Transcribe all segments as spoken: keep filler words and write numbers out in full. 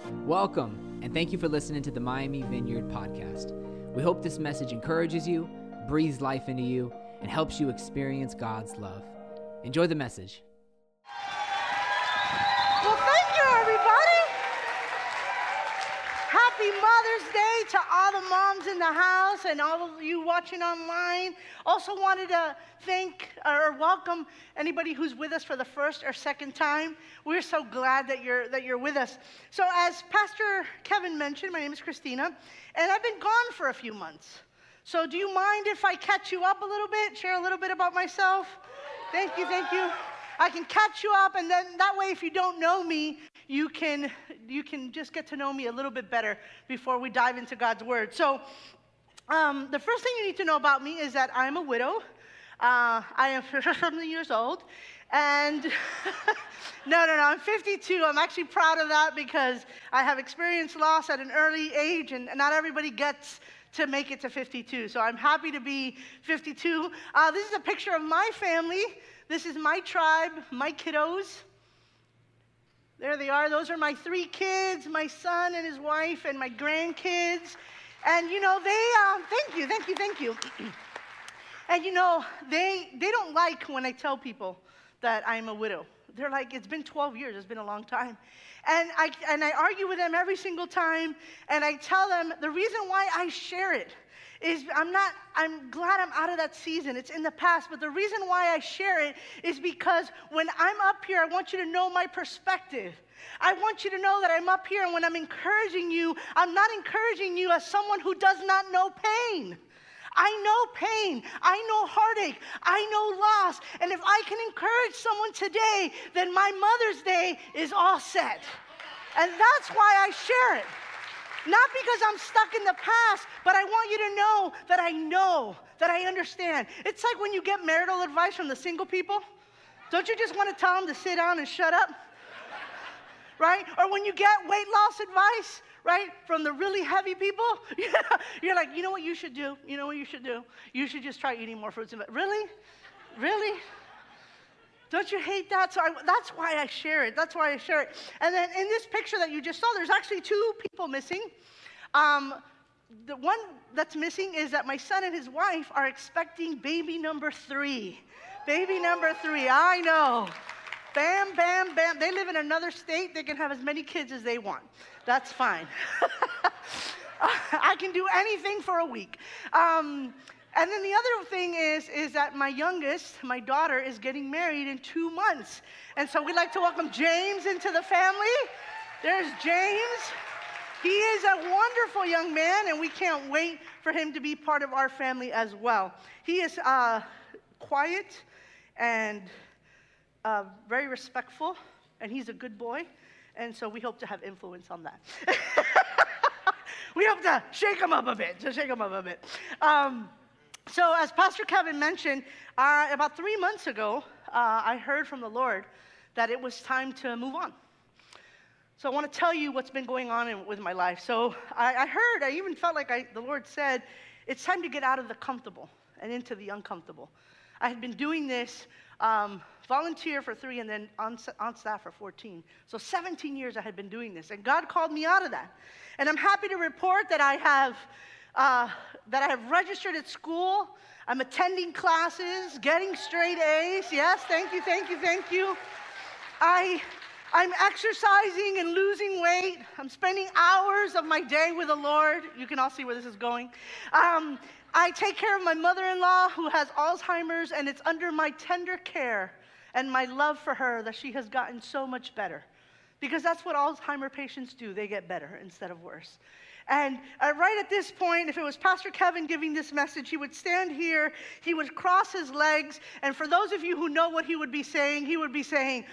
Welcome, and thank you for listening to the Miami Vineyard Podcast. We hope this message encourages you, breathes life into you, and helps you experience God's love. Enjoy the message. Well, thank you, everybody. Happy Mother's Day to all the moms in the house and all of you watching online. Also wanted to thank or welcome anybody who's with us for the first or second time. We're so glad that you're that you're with us. So as Pastor Kevin mentioned, my name is Christina, and I've been gone for a few months. So do you mind if I catch you up a little bit, share a little bit about myself? Thank you, thank you. I can catch you up, and then that way if you don't know me, you can you can just get to know me a little bit better before we dive into God's Word. So um, the first thing you need to know about me is that I'm a widow. Uh, I am fifty years old, and no, no, no, I'm fifty-two. I'm actually proud of that because I have experienced loss at an early age, and not everybody gets to make it to fifty-two. So I'm happy to be fifty-two. Uh, this is a picture of my family. This is my tribe, my kiddos. There they are. Those are my three kids, my son and his wife, and my grandkids. And, you know, they, um, thank you, thank you, thank you. And, you know, they they don't like when I tell people that I'm a widow. They're like, it's been twelve years. It's been a long time. And I, and I argue with them every single time, and I tell them the reason why I share it is I'm not, I'm glad I'm out of that season. It's in the past, but the reason why I share it is because when I'm up here, I want you to know my perspective. I want you to know that I'm up here, and when I'm encouraging you, I'm not encouraging you as someone who does not know pain. I know pain, I know heartache, I know loss, and if I can encourage someone today, then my Mother's Day is all set. And that's why I share it. Not because I'm stuck in the past, but I want you to know that I know, that I understand. It's like when you get marital advice from the single people. Don't you just want to tell them to sit down and shut up? Right? Or when you get weight loss advice, right, from the really heavy people, you're like, you know what you should do? You know what you should do? You should just try eating more fruits and vegetables. Really? Really? Don't you hate that? So I, that's why I share it. That's why I share it. And then in this picture that you just saw, there's actually two people missing. Um, the one that's missing is that my son and his wife are expecting baby number three. Baby number three, I know. Bam, bam, bam. They live in another state. They can have as many kids as they want. That's fine. I can do anything for a week. Um, and then the other thing is, is that my youngest, my daughter, is getting married in two months. And so we'd like to welcome James into the family. There's James. He is a wonderful young man, and we can't wait for him to be part of our family as well. He is uh, quiet and Uh, very respectful, and he's a good boy, and so we hope to have influence on that. We hope to shake him up a bit, to shake him up a bit. Um, so as Pastor Kevin mentioned, uh, about three months ago, uh, I heard from the Lord that it was time to move on. So I want to tell you what's been going on in, with my life. So I, I heard, I even felt like I, the Lord said, it's time to get out of the comfortable and into the uncomfortable. I had been doing this um, volunteer for three and then on, on staff for fourteen. So seventeen years I had been doing this, and God called me out of that. And I'm happy to report that I have uh, that I have registered at school. I'm attending classes, getting straight A's. Yes, thank you, thank you, thank you. I, I'm exercising and losing weight. I'm spending hours of my day with the Lord. You can all see where this is going. Um, I take care of my mother-in-law who has Alzheimer's, and it's under my tender care and my love for her that she has gotten so much better. Because that's what Alzheimer patients do. They get better instead of worse. And uh, right at this point, if it was Pastor Kevin giving this message, he would stand here, he would cross his legs, and for those of you who know what he would be saying, he would be saying,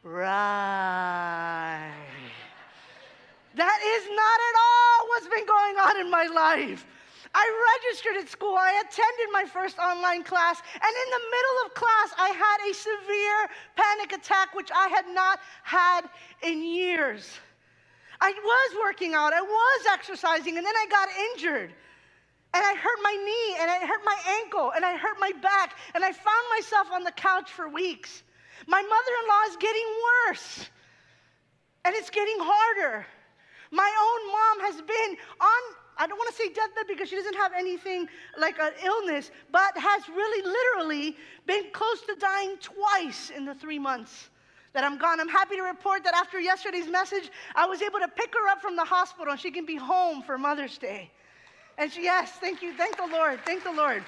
right. That is not at all what's been going on in my life. I registered at school, I attended my first online class, and in the middle of class, I had a severe panic attack, which I had not had in years. I was working out, I was exercising, and then I got injured. And I hurt my knee, and I hurt my ankle, and I hurt my back, and I found myself on the couch for weeks. My mother-in-law is getting worse, and it's getting harder. My own mom has been on, I don't want to say deathbed because she doesn't have anything like an illness, but has really literally been close to dying twice in the three months that I'm gone. I'm happy to report that after yesterday's message, I was able to pick her up from the hospital and she can be home for Mother's Day. And she, yes, thank you, thank the Lord, thank the Lord.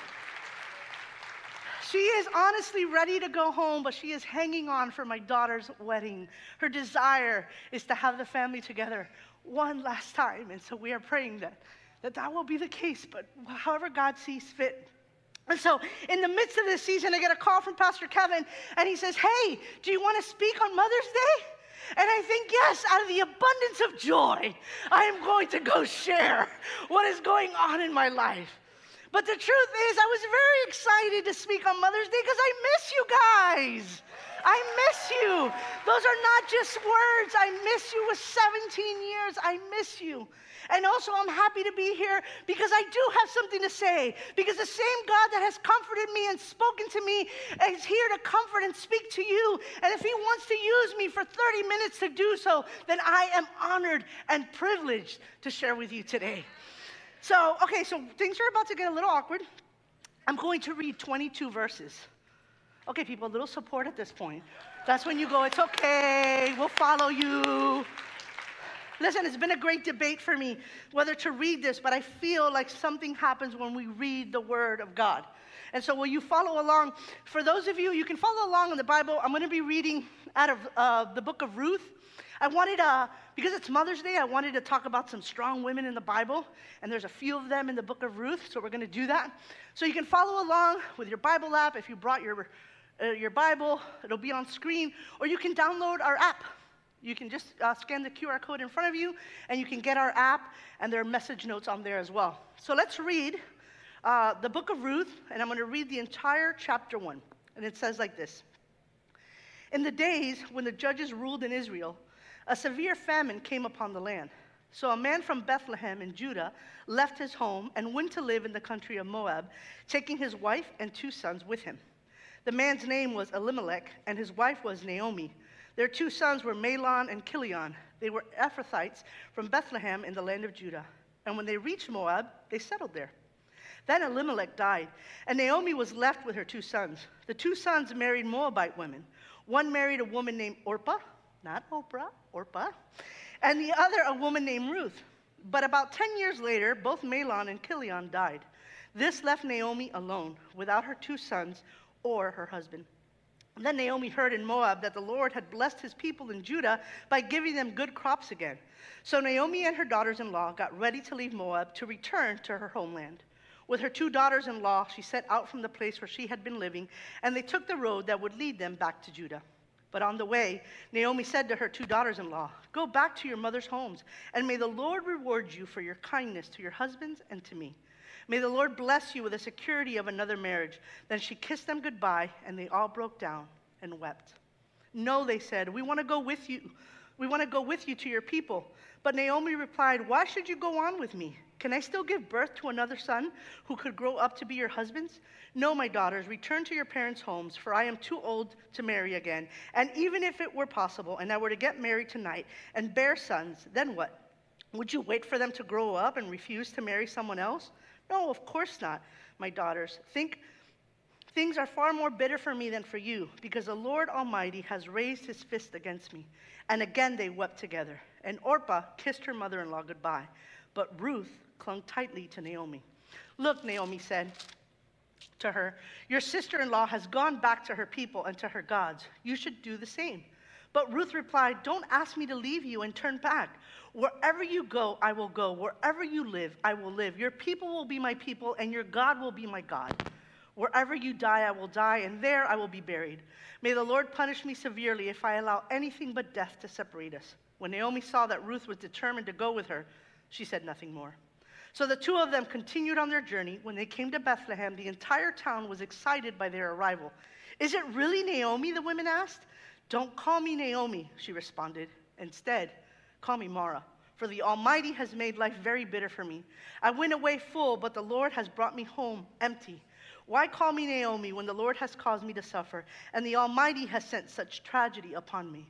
She is honestly ready to go home, but she is hanging on for my daughter's wedding. Her desire is to have the family together one last time. And so we are praying that that, that will be the case, but however God sees fit. And so in the midst of this season, I get a call from Pastor Kevin, and he says, hey, do you want to speak on Mother's Day? And I think, yes, out of the abundance of joy, I am going to go share what is going on in my life. But the truth is, I was very excited to speak on Mother's Day because I miss you guys. I miss you. Those are not just words. I miss you with seventeen years. I miss you. And also, I'm happy to be here because I do have something to say. Because the same God that has comforted me and spoken to me is here to comfort and speak to you. And if he wants to use me for thirty minutes to do so, then I am honored and privileged to share with you today. So, okay, so things are about to get a little awkward. I'm going to read twenty-two verses. Okay, people, a little support at this point. That's when you go, it's okay, we'll follow you. Listen, it's been a great debate for me whether to read this, but I feel like something happens when we read the Word of God. And so will you follow along? For those of you, you can follow along in the Bible. I'm going to be reading out of uh, the book of Ruth. I wanted, uh, because it's Mother's Day, I wanted to talk about some strong women in the Bible, and there's a few of them in the book of Ruth, so we're going to do that. So you can follow along with your Bible app. If you brought your, uh, your Bible, it'll be on screen, or you can download our app. You can just uh, scan the Q R code in front of you, and you can get our app, and there are message notes on there as well. So let's read uh, the book of Ruth, and I'm going to read the entire chapter one, and it says like this. In the days when the judges ruled in Israel, a severe famine came upon the land. So a man from Bethlehem in Judah left his home and went to live in the country of Moab, taking his wife and two sons with him. The man's name was Elimelech, and his wife was Naomi. Their two sons were Mahlon and Chilion. They were Ephrathites from Bethlehem in the land of Judah. And when they reached Moab, they settled there. Then Elimelech died, and Naomi was left with her two sons. The two sons married Moabite women. One married a woman named Orpah, not Oprah, Orpah, and the other a woman named Ruth. But about ten years later, both Mahlon and Chilion died. This left Naomi alone, without her two sons or her husband. Then Naomi heard in Moab that the Lord had blessed his people in Judah by giving them good crops again. So Naomi and her daughters-in-law got ready to leave Moab to return to her homeland. With her two daughters-in-law, she set out from the place where she had been living, and they took the road that would lead them back to Judah. But on the way, Naomi said to her two daughters-in-law, "Go back to your mother's homes, and may the Lord reward you for your kindness to your husbands and to me. May the Lord bless you with the security of another marriage." Then she kissed them goodbye, and they all broke down and wept. "No," they said, "we want to go with you. We want to go with you to your people." But Naomi replied, "Why should you go on with me? Can I still give birth to another son who could grow up to be your husband's? No, my daughters, return to your parents' homes, for I am too old to marry again. And even if it were possible, and I were to get married tonight and bear sons, then what? Would you wait for them to grow up and refuse to marry someone else? No, of course not, my daughters. Think things are far more bitter for me than for you, because the Lord Almighty has raised his fist against me." And again they wept together. And Orpah kissed her mother-in-law goodbye, but Ruth clung tightly to Naomi. "Look," Naomi said to her, "your sister-in-law has gone back to her people and to her gods. You should do the same." But Ruth replied, "Don't ask me to leave you and turn back. Wherever you go, I will go. Wherever you live, I will live. Your people will be my people, and your God will be my God. Wherever you die, I will die, and there I will be buried. May the Lord punish me severely if I allow anything but death to separate us." When Naomi saw that Ruth was determined to go with her, she said nothing more. So the two of them continued on their journey. When they came to Bethlehem, the entire town was excited by their arrival. "Is it really Naomi?" the women asked. "Don't call me Naomi," she responded. "Instead, call me Mara, for the Almighty has made life very bitter for me. I went away full, but the Lord has brought me home empty. Why call me Naomi when the Lord has caused me to suffer, and the Almighty has sent such tragedy upon me?"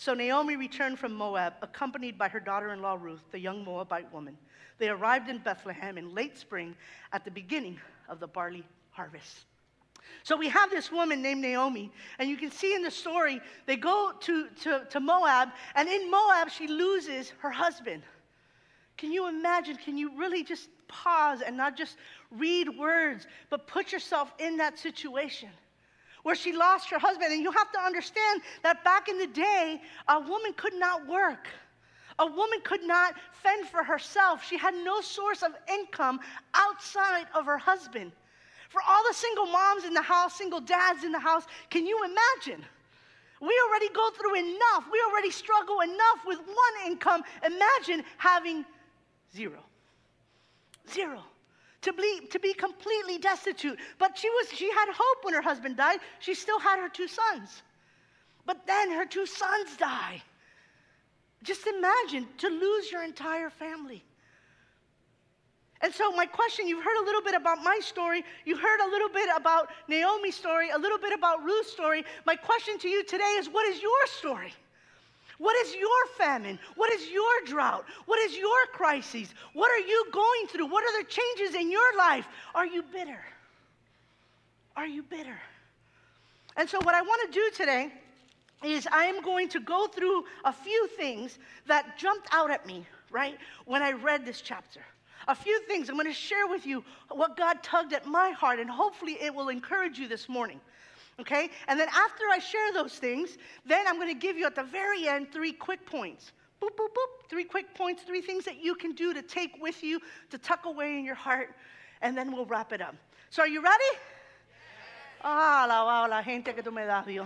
So Naomi returned from Moab, accompanied by her daughter-in-law Ruth, the young Moabite woman. They arrived in Bethlehem in late spring at the beginning of the barley harvest. So we have this woman named Naomi, and you can see in the story, they go to, to, to Moab, and in Moab, she loses her husband. Can you imagine? Can you really just pause and not just read words, but put yourself in that situation where she lost her husband? And you have to understand that back in the day, a woman could not work. A woman could not fend for herself. She had no source of income outside of her husband. For all the single moms in the house, single dads in the house, can you imagine? We already go through enough. We already struggle enough with one income. Imagine having zero. Zero. To be, to be completely destitute. But she was, she had hope when her husband died. She still had her two sons. But then her two sons die. Just imagine to lose your entire family. And so my question, you've heard a little bit about my story. You heard a little bit about Naomi's story, a little bit about Ruth's story. My question to you today is, what is your story? What is your famine? What is your drought? What is your crises? What are you going through? What are the changes in your life? Are you bitter? Are you bitter? And so what I want to do today is I am going to go through a few things that jumped out at me, right, when I read this chapter. A few things. I'm going to share with you what God tugged at my heart, and hopefully it will encourage you this morning. Okay? And then after I share those things, then I'm going to give you at the very end three quick points. Boop, boop, boop. Three quick points, three things that you can do to take with you, to tuck away in your heart, and then we'll wrap it up. So are you ready? Ah, la, la, la gente que tú me das, Dios.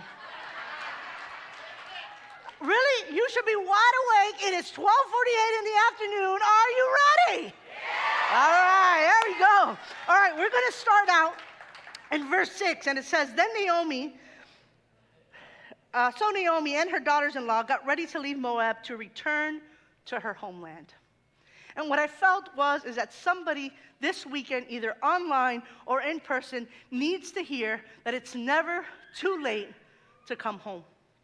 Really? You should be wide awake. It is twelve forty-eight in the afternoon. Are you ready? Yeah. All right, there we go. All right, we're going to start out in verse six, and it says, Then Naomi, uh, so Naomi and her daughters-in-law got ready to leave Moab to return to her homeland. And what I felt was is that somebody this weekend, either online or in person, needs to hear that it's never too late to come home.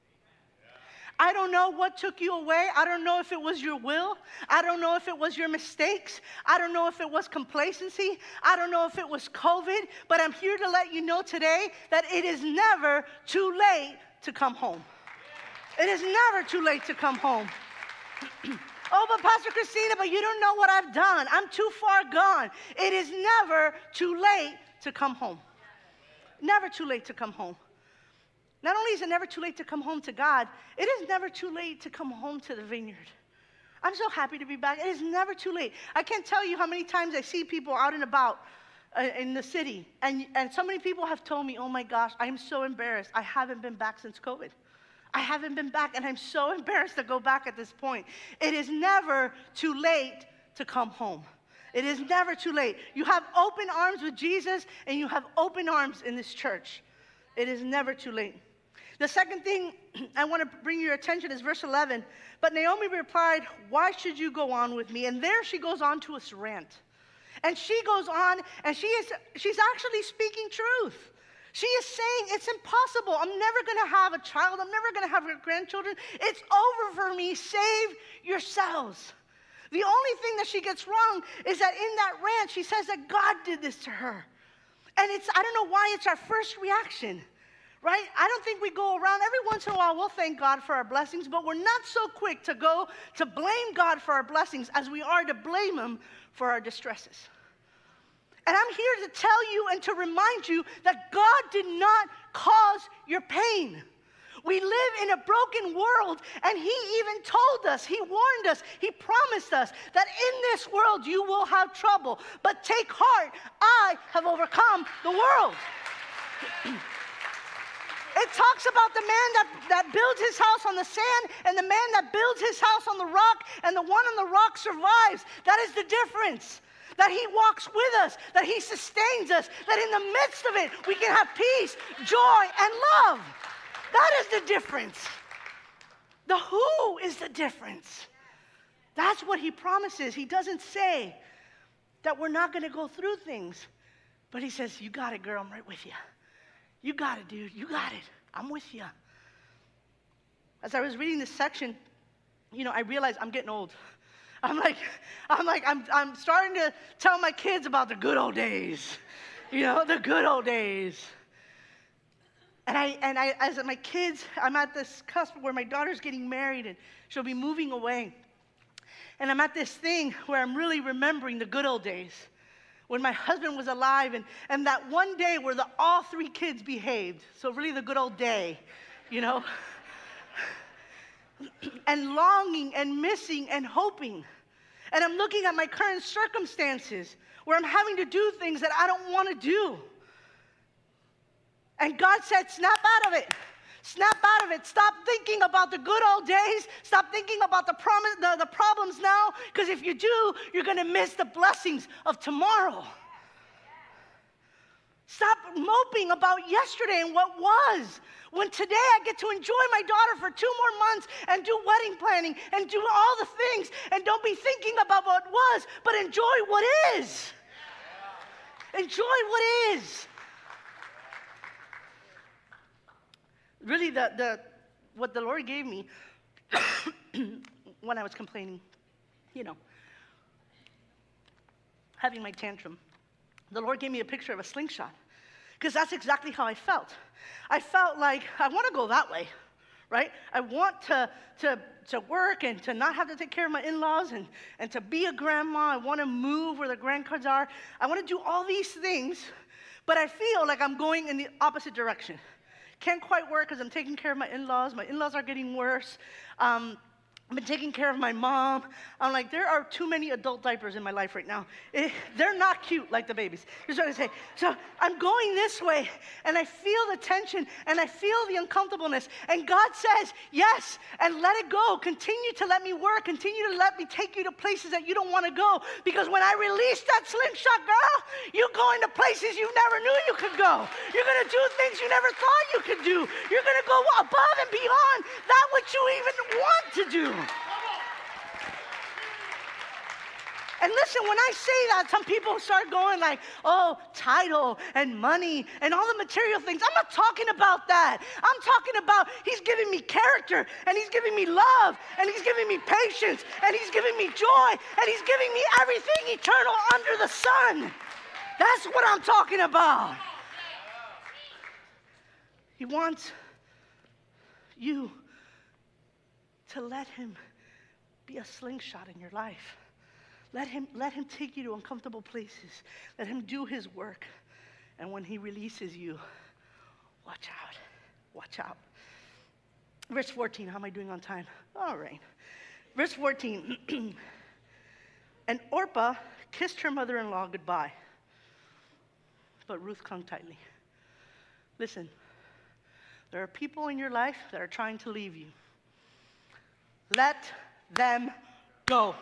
I don't know what took you away. I don't know if it was your will. I don't know if it was your mistakes. I don't know if it was complacency. I don't know if it was COVID. But I'm here to let you know today that it is never too late to come home. It is never too late to come home. Oh, but Pastor Christina, but you don't know what I've done. I'm too far gone. It is never too late to come home. Never too late to come home. Not only is it never too late to come home to God, it is never too late to come home to the vineyard. I'm so happy to be back. It is never too late. I can't tell you how many times I see people out and about uh, in the city, and, and so many people have told me, oh my gosh, I'm so embarrassed. I haven't been back since COVID. I haven't been back, and I'm so embarrassed to go back at this point. It is never too late to come home. It is never too late. You have open arms with Jesus, and you have open arms in this church. It is never too late. The second thing I want to bring your attention is verse eleven. But Naomi replied, why should you go on with me? And there she goes on to a rant. And she goes on, and she is, she's actually speaking truth. She is saying, it's impossible. I'm never going to have a child. I'm never going to have grandchildren. It's over for me. Save yourselves. The only thing that she gets wrong is that in that rant, she says that God did this to her. And it's, I don't know why it's our first reaction. Right? I don't think we go around, every once in a while we'll thank God for our blessings, but we're not so quick to go to blame God for our blessings as we are to blame Him for our distresses. And I'm here to tell you and to remind you that God did not cause your pain. We live in a broken world, and He even told us, He warned us, He promised us that in this world you will have trouble. But take heart, I have overcome the world. It talks about the man that, that builds his house on the sand and the man that builds his house on the rock, and the one on the rock survives. That is the difference. That He walks with us, that He sustains us, that in the midst of it we can have peace, joy, and love. That is the difference. The who is the difference. That's what He promises. He doesn't say that we're not going to go through things, but He says, you got it, girl, I'm right with you. You got it, dude. You got it. I'm with you. as I was reading this section, you know, I realized I'm getting old. I'm like, I'm like, I'm, I'm starting to tell my kids about the good old days, you know, the good old days. And I, and I, as my kids, I'm at this cusp where my daughter's getting married and she'll be moving away. And I'm at this thing where I'm really remembering the good old days when my husband was alive, and, and that one day where the, all three kids behaved. So really the good old day, you know. And longing and missing and hoping. And I'm looking at my current circumstances where I'm having to do things that I don't want to do. And God said, snap out of it. Snap out of it. Stop thinking about the good old days. Stop thinking about the, promise, the, the problems now, because if you do, you're going to miss the blessings of tomorrow. Stop moping about yesterday and what was, when today I get to enjoy my daughter for two more months and do wedding planning and do all the things, and don't be thinking about what was, but enjoy what is. Enjoy what is. Really, the, the what the Lord gave me when I was complaining, you know, having my tantrum, the Lord gave me a picture of a slingshot, because that's exactly how I felt. I felt like I want to go that way, right? I want to, to, to work and to not have to take care of my in-laws and, and to be a grandma. I want to move where the grandkids are. I want to do all these things, but I feel like I'm going in the opposite direction. Can't quite work because I'm taking care of my in-laws. My in-laws are getting worse. Um, I've been taking care of my mom. I'm like, there are too many adult diapers in my life right now. It, they're not cute like the babies. Here's what I say. So I'm going this way, and I feel the tension, and I feel the uncomfortableness. And God says, yes, and let it go. Continue to let me work. Continue to let me take you to places that you don't want to go. Because when I release that slingshot, girl, you go into places you never knew you could go. You're going to do things you never thought you could do. You're going to go above and beyond that which you even want to do. And listen, when I say that, some people start going like, oh, title and money and all the material things. I'm not talking about that. I'm talking about he's giving me character, and he's giving me love, and he's giving me patience, and he's giving me joy, and he's giving me everything eternal under the sun. That's what I'm talking about. He wants you to let him be a slingshot in your life. Let him, let him take you to uncomfortable places. Let him do his work. And when he releases you, watch out. Watch out. Verse fourteen, how am I doing on time? All right. Verse fourteen. And Orpah kissed her mother-in-law goodbye, but Ruth clung tightly. Listen, there are people in your life that are trying to leave you. Let them go.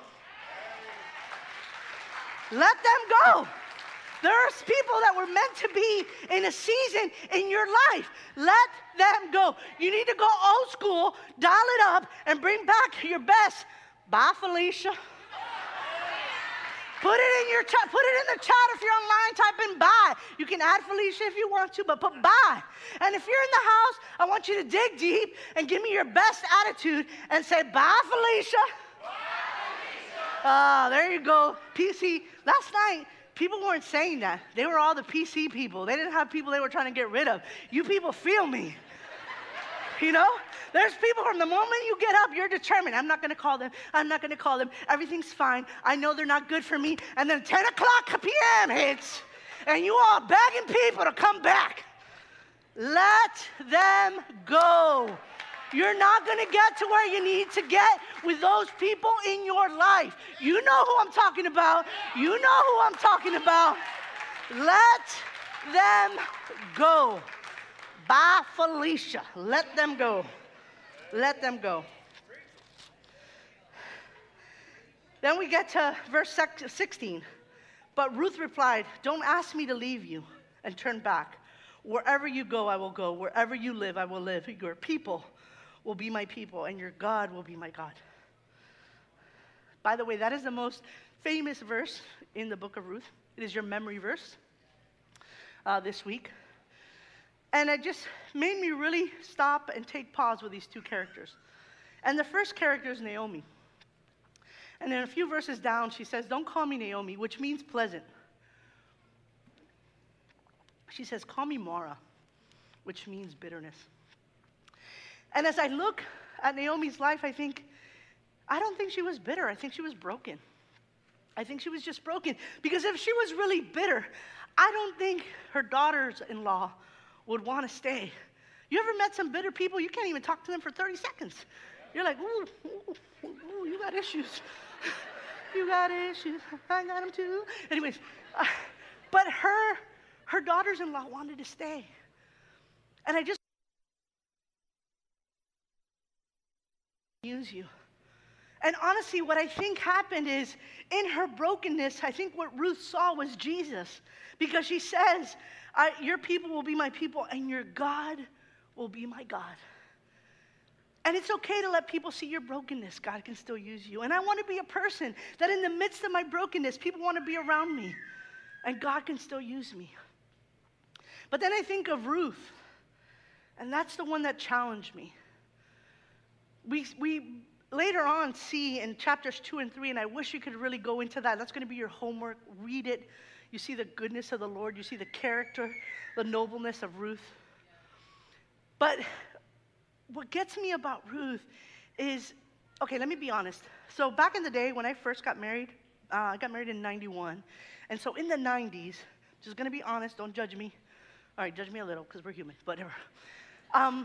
Let them go. There are people that were meant to be in a season in your life. Let them go. You need to go old school, dial it up, and bring back your best. Bye, Felicia. Put it in your chat. Put it in the chat if you're online. Type in bye. You can add Felicia if you want to, but put bye. And if you're in the house, I want you to dig deep and give me your best attitude and say bye, Felicia. Ah, uh, there you go. P C. Last night, people weren't saying that. They were all the P C people. They didn't have people they were trying to get rid of. You people feel me. You know? There's people from the moment you get up, you're determined. I'm not going to call them. I'm not going to call them. Everything's fine. I know they're not good for me. And then ten o'clock p m hits, and you all begging people to come back. Let them go. You're not going to get to where you need to get with those people in your life. You know who I'm talking about. You know who I'm talking about. Let them go. Bye, Felicia. Let them go. Let them go. Then we get to verse sixteen. But Ruth replied, don't ask me to leave you and turn back. Wherever you go, I will go. Wherever you live, I will live. Your people will be my people, and your God will be my God. By the way, that is the most famous verse in the book of Ruth. It is your memory verse uh, this week. And it just made me really stop and take pause with these two characters. And the first character is Naomi. And then a few verses down, she says, don't call me Naomi, which means pleasant. She says, call me Mara, which means bitterness. And as I look at Naomi's life, I think, I don't think she was bitter. I think she was broken. I think she was just broken. Because if she was really bitter, I don't think her daughters-in-law would want to stay. You ever met some bitter people? You can't even talk to them for thirty seconds. You're like, ooh, ooh, ooh, you got issues. You got issues. I got them too. Anyways, uh, but her, her daughters-in-law wanted to stay. And I just use you. And honestly, what I think happened is, in her brokenness, I think what Ruth saw was Jesus. Because she says, I, your people will be my people, and your God will be my God. And it's okay to let people see your brokenness. God can still use you. And I want to be a person that in the midst of my brokenness, people want to be around me. And God can still use me. But then I think of Ruth. And that's the one that challenged me. We, we later on see in chapters two and three, and I wish you could really go into that. That's going to be your homework. Read it. You see the goodness of the Lord. You see the character, the nobleness of Ruth. But what gets me about Ruth is, okay, let me be honest. So back in the day when I first got married, uh, I got married in ninety-one. And so in the nineties, just going to be honest, don't judge me. All right, judge me a little because we're human, whatever. Um,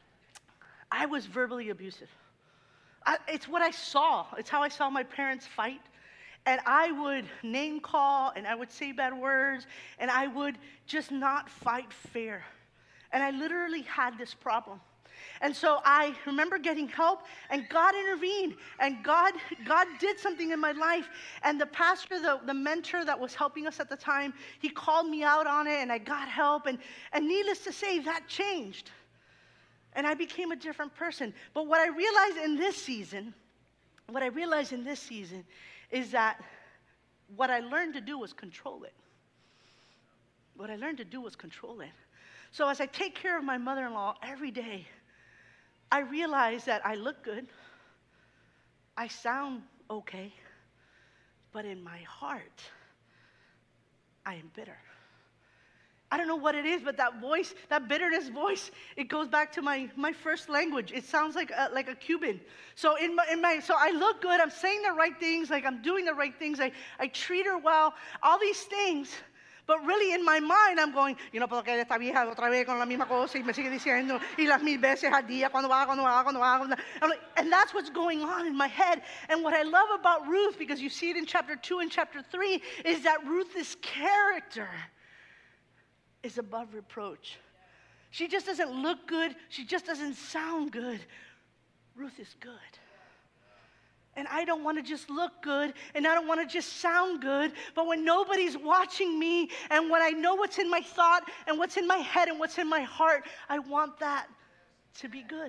I was verbally abusive. I, it's what I saw. It's how I saw my parents fight. And I would name call, and I would say bad words, and I would just not fight fair. And I literally had this problem. And so I remember getting help, and God intervened, and God God did something in my life. And the pastor, the, the mentor that was helping us at the time, he called me out on it, and I got help. And, and needless to say, that changed. And I became a different person. But what I realized in this season, what I realized in this season is that what I learned to do was control it. What I learned to do was control it. So as I take care of my mother-in-law every day, I realize that I look good, I sound okay, but in my heart, I am bitter. I don't know what it is, but that voice, that bitterness voice, it goes back to my, my first language. It sounds like a, like a Cuban. So in my, in my, so I look good, I'm saying the right things, like I'm doing the right things, I, I treat her well, all these things. But really in my mind, I'm going, you know, porque esta vieja otra vez con la misma cosa y me sigue diciendo, y las mil veces al día, cuando va, cuando va, cuando va. I'm like, and that's what's going on in my head. And what I love about Ruth, because you see it in chapter two and chapter three, is that Ruth's character is above reproach. She just doesn't look good. She just doesn't sound good. Ruth is good. And I don't want to just look good, and I don't want to just sound good, but when nobody's watching me, and when I know what's in my thought, and what's in my head, and what's in my heart, I want that to be good.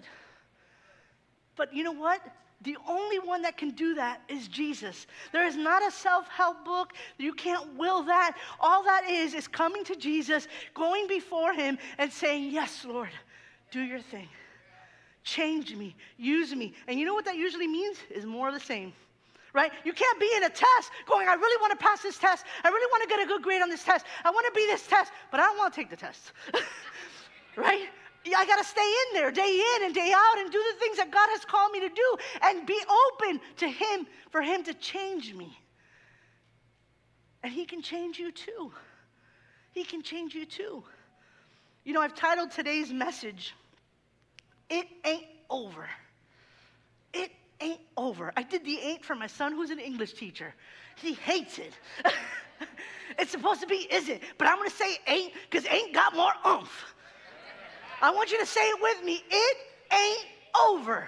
But you know what? The only one that can do that is Jesus. There is not a self-help book. You can't will that. All that is is coming to Jesus, going before him, and saying, yes, Lord, do your thing. Change me, use me. And you know what that usually means? Is more of the same, right? You can't be in a test going, I really want to pass this test. I really want to get a good grade on this test. I want to be this test, but I don't want to take the test, right? I got to stay in there day in and day out and do the things that God has called me to do and be open to him for him to change me. And he can change you too. He can change you too. You know, I've titled today's message, It Ain't Over. It ain't over. I did the ain't for my son who's an English teacher. He hates it. It's supposed to be isn't, but I'm going to say ain't because ain't got more oomph. I want you to say it with me. It ain't over.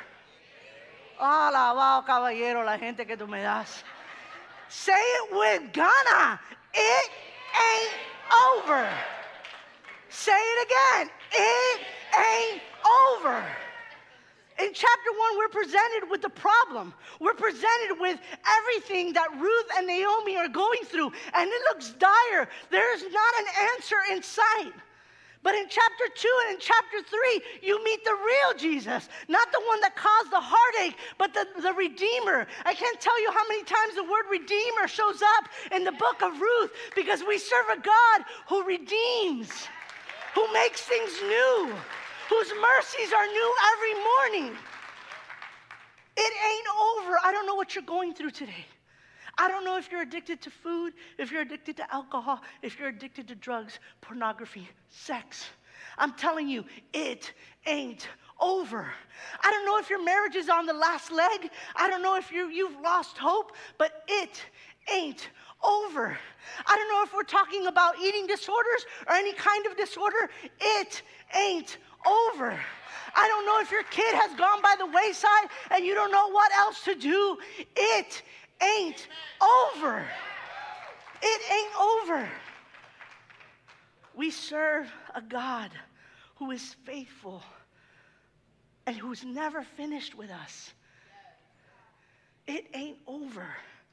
Alabao, caballero, la gente que tú me das. Say it with gana. It ain't over. Say it again. It ain't over. In chapter one, we're presented with the problem. We're presented with everything that Ruth and Naomi are going through, and it looks dire. There's not an answer in sight. But in chapter two and in chapter three, you meet the real Jesus, not the one that caused the heartache, but the, the Redeemer. I can't tell you how many times the word Redeemer shows up in the book of Ruth, because we serve a God who redeems, who makes things new, whose mercies are new every morning. It ain't over. I don't know what you're going through today. I don't know if you're addicted to food, if you're addicted to alcohol, if you're addicted to drugs, pornography, sex. I'm telling you, it ain't over. I don't know if your marriage is on the last leg. I don't know if you, you've lost hope, but it ain't over. I don't know if we're talking about eating disorders or any kind of disorder. It ain't over. I don't know if your kid has gone by the wayside and you don't know what else to do. It ain't over. It ain't over. We serve a God who is faithful and who's never finished with us. It ain't over.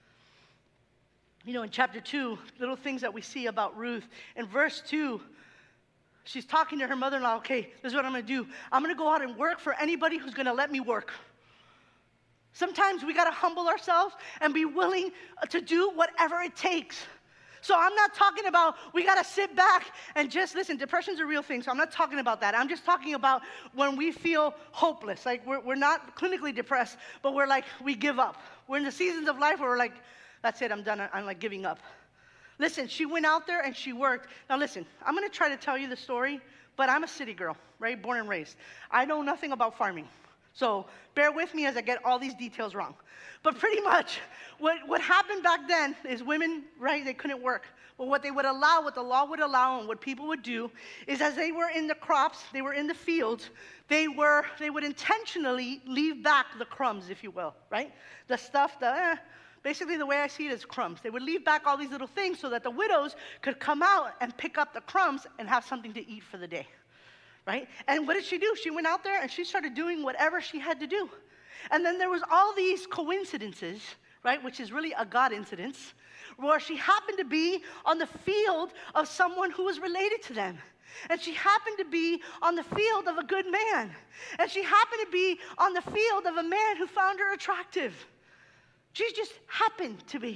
You know, in chapter two, little things that we see about Ruth. In verse two, she's talking to her mother-in-law. Okay, this is what I'm going to do. I'm going to go out and work for anybody who's going to let me work. Sometimes we got to humble ourselves and be willing to do whatever it takes. So I'm not talking about we got to sit back and just listen. Depression's a real thing, so I'm not talking about that. I'm just talking about when we feel hopeless. Like we're, we're not clinically depressed, but we're like, we give up. We're in the seasons of life where we're like, that's it, I'm done. I'm like giving up. Listen, she went out there and she worked. Now listen, I'm going to try to tell you the story, but I'm a city girl, right? Born and raised. I know nothing about farming. So bear with me as I get all these details wrong. But pretty much what, what happened back then is women, right, they couldn't work. But what they would allow, what the law would allow and what people would do is as they were in the crops, they were in the fields, they were, they would intentionally leave back the crumbs, if you will, right? The stuff, the, eh, basically the way I see it is crumbs. They would leave back all these little things so that the widows could come out and pick up the crumbs and have something to eat for the day. Right? And what did she do? She went out there and she started doing whatever she had to do. And then there was all these coincidences, right, which is really a God incidence, where she happened to be on the field of someone who was related to them. And she happened to be on the field of a good man. And she happened to be on the field of a man who found her attractive. She just happened to be.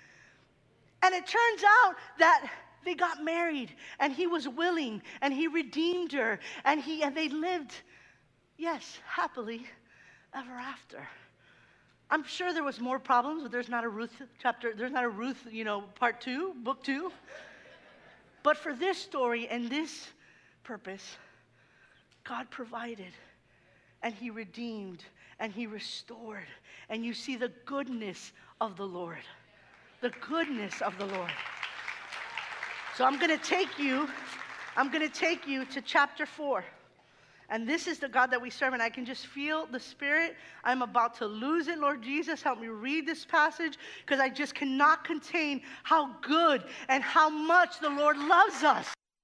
And it turns out that they got married, and he was willing, and he redeemed her, and he and they lived, yes, happily ever after. I'm sure there was more problems, but there's not a Ruth chapter, there's not a Ruth, you know, part two, book two. But for this story and this purpose, God provided, and he redeemed, and he restored, and you see the goodness of the Lord, the goodness of the Lord. So I'm going to take you, I'm going to take you to chapter four. And this is the God that we serve, and I can just feel the Spirit. I'm about to lose it, Lord Jesus. Help me read this passage, because I just cannot contain how good and how much the Lord loves us.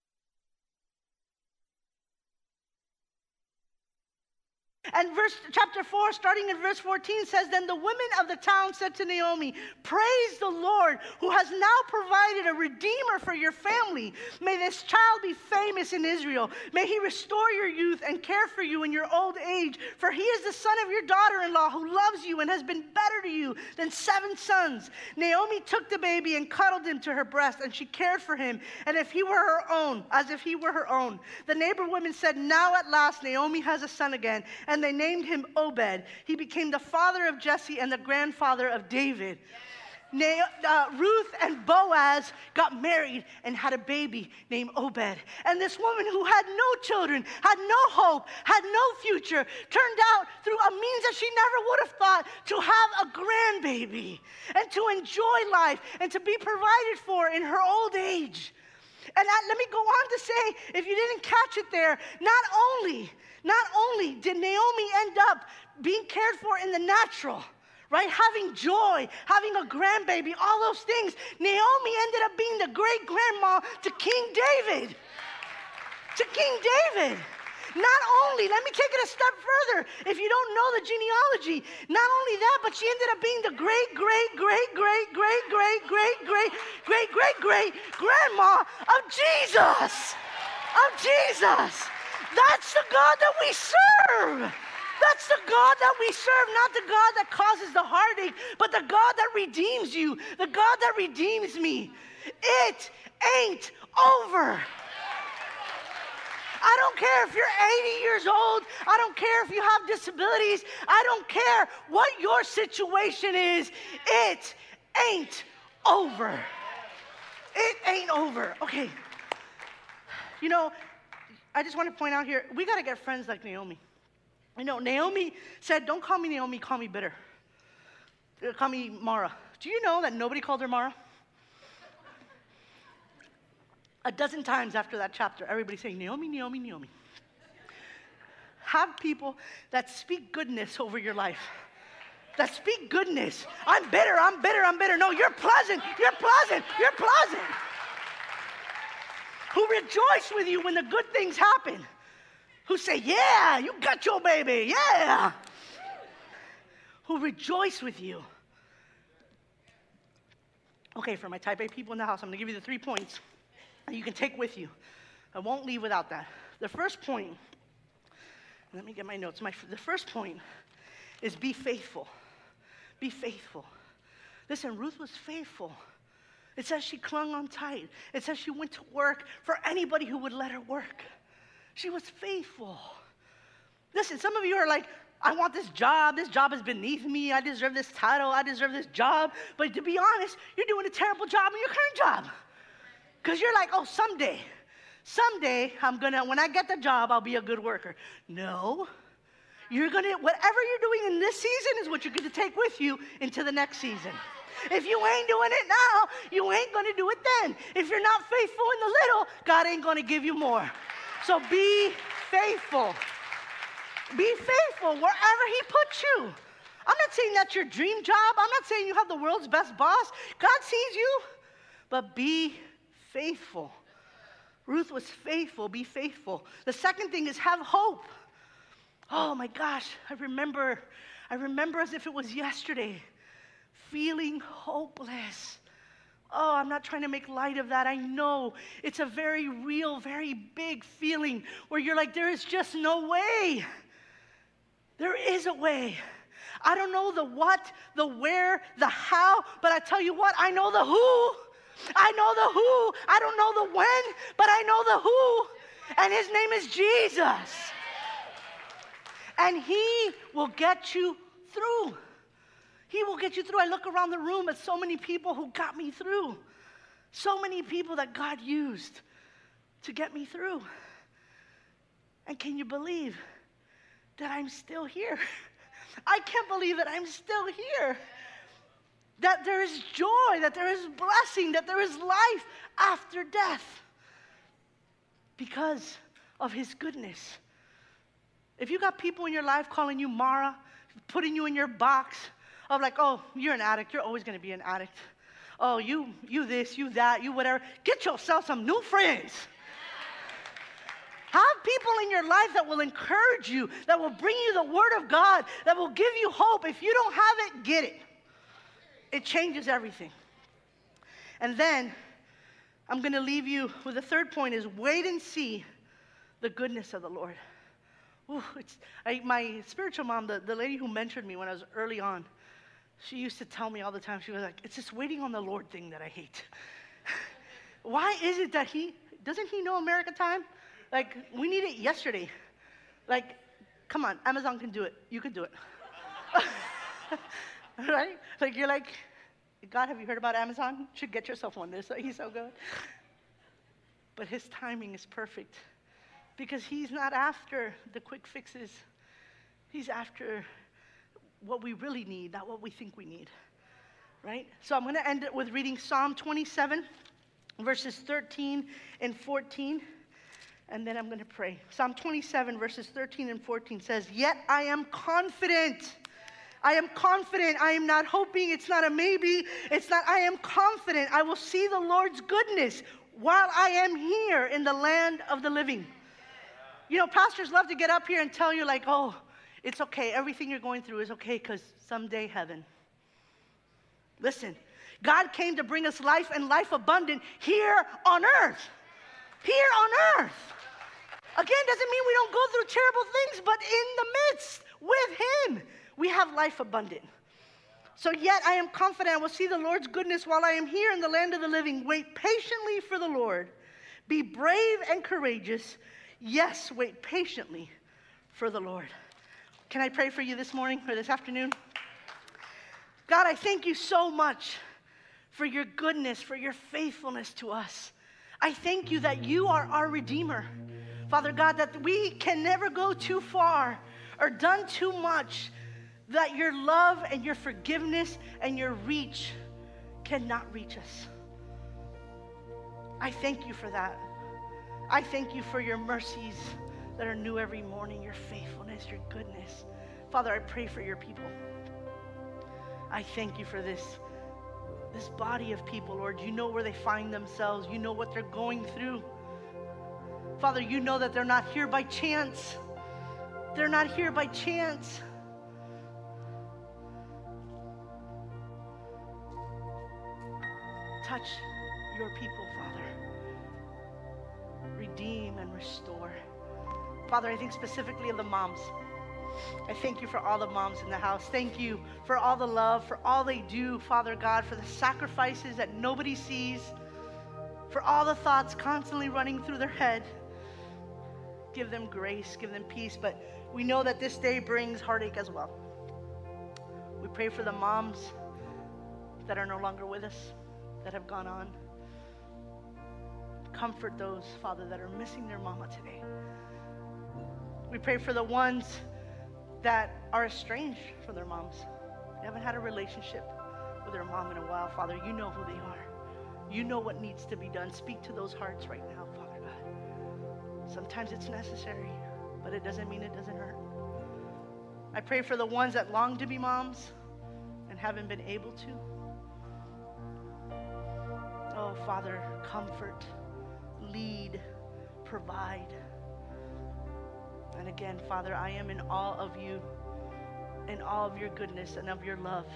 And verse chapter four, starting in verse fourteen, says, Then the women of the town said to Naomi, Praise the Lord, who has now provided a redeemer for your family. May this child be famous in Israel. May he restore your youth and care for you in your old age. For he is the son of your daughter-in-law who loves you and has been better to you than seven sons. Naomi took the baby and cuddled him to her breast, and she cared for him, and if he were her own, as if he were her own. The neighbor women said, Now at last Naomi has a son again. And they named him Obed. He became the father of Jesse and the grandfather of David. Na- uh, Ruth and Boaz got married and had a baby named Obed. And this woman who had no children, had no hope, had no future, turned out through a means that she never would have thought to have a grandbaby and to enjoy life and to be provided for in her old age. And I, let me go on to say, if you didn't catch it there, not only, not only did Naomi end up being cared for in the natural, right? Having joy, having a grandbaby, all those things, Naomi ended up being the great-grandma to King David. To King David. Not only, let me take it a step further. If you don't know the genealogy, not only that, but she ended up being the great, great, great, great, great, great, great, great, great, great, great grandma of Jesus. Of of Jesus. That's the God that we serve. That's the God that we serve, not the God that causes the heartache, but the God that redeems you, the God that redeems me. It ain't over. I don't care if you're eighty years old. I don't care if you have disabilities. I don't care what your situation is. It ain't over. It ain't over. Okay. You know, I just want to point out here, we got to get friends like Naomi. You know, Naomi said, don't call me Naomi, call me bitter. Uh, call me Mara. Do you know that nobody called her Mara? A dozen times after that chapter, everybody's saying, Naomi, Naomi, Naomi. Have people that speak goodness over your life. That speak goodness. I'm bitter, I'm bitter, I'm bitter. No, you're pleasant, you're pleasant, you're pleasant. Who rejoice with you when the good things happen. Who say, yeah, you got your baby, yeah. Who rejoice with you. Okay, for my type A people in the house, I'm going to give you the three points that you can take with you. I won't leave without that. The first point, let me get my notes. My, the first point is be faithful. Be faithful. Listen, Ruth was faithful. It says she clung on tight. It says she went to work for anybody who would let her work. She was faithful. Listen, some of you are like, I want this job. This job is beneath me. I deserve this title. I deserve this job. But to be honest, you're doing a terrible job in your current job. Because you're like, oh, someday, someday I'm going to, when I get the job, I'll be a good worker. No. You're going to, whatever you're doing in this season is what you're going to take with you into the next season. If you ain't doing it now, you ain't going to do it then. If you're not faithful in the little, God ain't going to give you more. So be faithful. Be faithful wherever he puts you. I'm not saying that's your dream job. I'm not saying you have the world's best boss. God sees you. But be faithful. Ruth was faithful. Be faithful. The second thing is have hope. Oh my gosh, I remember, I remember as if it was yesterday, feeling hopeless. Oh, I'm not trying to make light of that. I know it's a very real, very big feeling where you're like, there is just no way. There is a way. I don't know the what, the where, the how, but I tell you what, I know the who. I know the who. I don't know the when, but I know the who. And his name is Jesus. And he will get you through. He will get you through. I look around the room at so many people who got me through. So many people that God used to get me through. And can you believe that I'm still here? I can't believe that I'm still here. That there is joy, that there is blessing, that there is life after death because of his goodness. If you got people in your life calling you Mara, putting you in your box of like, oh, you're an addict, you're always going to be an addict. Oh, you, you this, you that, you whatever. Get yourself some new friends. Have people in your life that will encourage you, that will bring you the word of God, that will give you hope. If you don't have it, get it. It changes everything. And then I'm going to leave you with the third point is wait and see the goodness of the Lord. Ooh, it's, I, my spiritual mom, the, the lady who mentored me when I was early on, she used to tell me all the time, she was like, it's this waiting on the Lord thing that I hate. Why is it that he, doesn't he know America time? Like, we need it yesterday. Like, come on, Amazon can do it. You can do it. Right? Like, you're like, God, have you heard about Amazon? You should get yourself one. This, he's so good. But his timing is perfect. Because he's not after the quick fixes. He's after what we really need, not what we think we need, right? So I'm going to end it with reading Psalm twenty-seven, verses thirteen and fourteen, and then I'm going to pray. Psalm twenty-seven, verses thirteen and fourteen says, yet I am confident. I am confident. I am not hoping. It's not a maybe. It's not, I am confident. I will see the Lord's goodness while I am here in the land of the living. You know, pastors love to get up here and tell you like, oh, it's okay. Everything you're going through is okay because someday heaven. Listen, God came to bring us life and life abundant here on earth. Here on earth. Again, doesn't mean we don't go through terrible things, but in the midst, with him, we have life abundant. So yet I am confident I will see the Lord's goodness while I am here in the land of the living. Wait patiently for the Lord. Be brave and courageous. Yes, wait patiently for the Lord. Can I pray for you this morning or this afternoon? God, I thank you so much for your goodness, for your faithfulness to us. I thank you that you are our Redeemer. Father God, that we can never go too far or done too much, that your love and your forgiveness and your reach cannot reach us. I thank you for that. I thank you for your mercies that are new every morning, your faithfulness, your goodness. Father, I pray for your people. I thank you for this, this body of people, Lord. You know where they find themselves. You know what they're going through. Father, you know that they're not here by chance. They're not here by chance. Touch your people, Father. Redeem and restore. Father, I think specifically of the moms. I thank you for all the moms in the house. Thank you for all the love, for all they do, Father God, for the sacrifices that nobody sees, for all the thoughts constantly running through their head. Give them grace, give them peace, but we know that this day brings heartache as well. We pray for the moms that are no longer with us, that have gone on. Comfort those, Father, that are missing their mama today. We pray for the ones that are estranged from their moms. They haven't had a relationship with their mom in a while. Father, you know who they are. You know what needs to be done. Speak to those hearts right now, Father God. Sometimes it's necessary, but it doesn't mean it doesn't hurt. I pray for the ones that long to be moms and haven't been able to. Oh, Father, comfort, lead, provide. And again, Father, I am in awe of you, in awe of your goodness and of your love.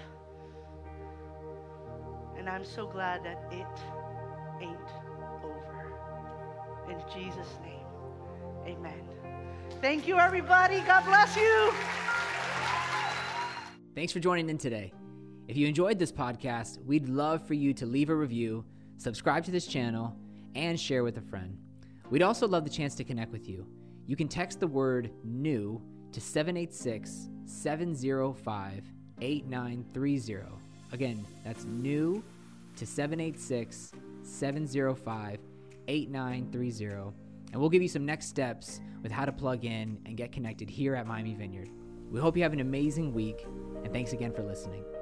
And I'm so glad that it ain't over. In Jesus' name, amen. Thank you, everybody. God bless you. Thanks for joining in today. If you enjoyed this podcast, we'd love for you to leave a review, subscribe to this channel, and share with a friend. We'd also love the chance to connect with you. You can text the word NEW to seven eight six, seven zero five, eight nine three zero. Again, that's NEW to seven eight six, seven zero five, eight nine three zero. And we'll give you some next steps with how to plug in and get connected here at Miami Vineyard. We hope you have an amazing week, and thanks again for listening.